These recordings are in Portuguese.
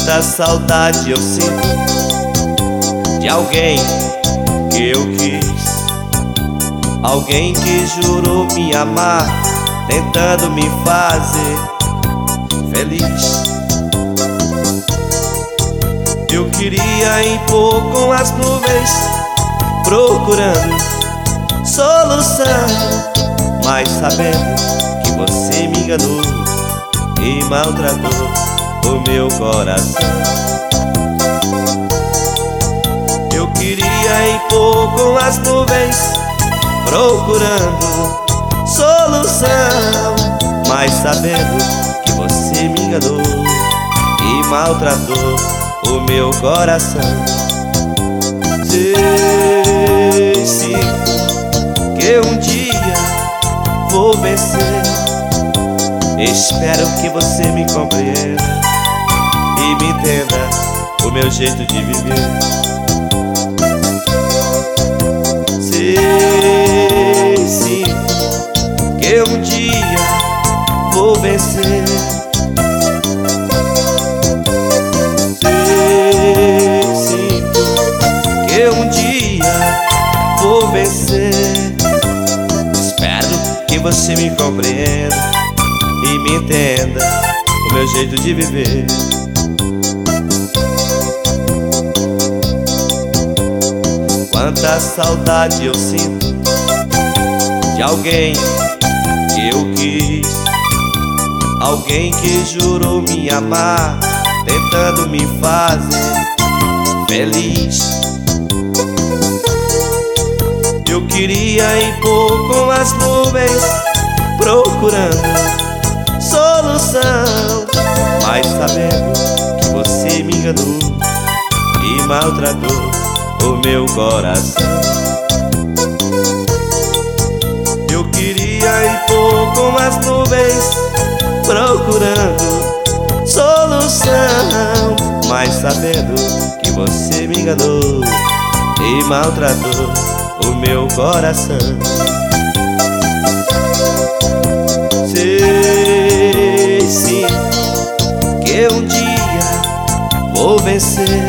Quanta saudade eu sinto de alguém que eu quis, alguém que jurou me amar, tentando me fazer feliz. Eu queria impor com as nuvens, procurando solução, mas sabendo que você me enganou e maltratou o meu coração. Eu queria impor com as nuvens, procurando solução, mas sabendo que você me enganou e maltratou o meu coração. Sei sim que um dia vou vencer. Espero que você me compreenda e me entenda o meu jeito de viver. Sei sim que um dia vou vencer. Sei sim que um dia vou vencer. Espero que você me compreenda e me entenda o meu jeito de viver. Quanta saudade eu sinto de alguém que eu quis, alguém que jurou me amar, tentando me fazer feliz. Eu queria impor com as nuvens, procurando solução, mas sabendo que você me enganou e maltratou o meu coração. Eu queria impor com as nuvens, procurando solução, mas sabendo que você me enganou e maltratou o meu coração. Sei sim que um dia vou vencer.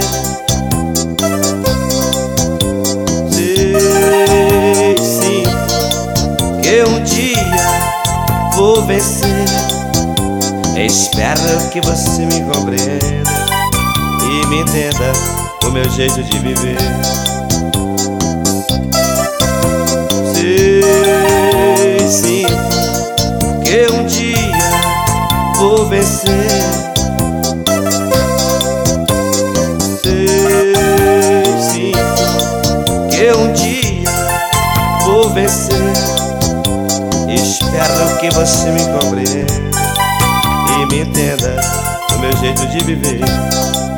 Sei sim que um dia vou vencer. Espero que você me compreenda e me entenda o meu jeito de viver. Sei sim que um dia vou vencer. Sei sim que um dia vou vencer. Espero que você me compreenda e me entenda o meu jeito de viver.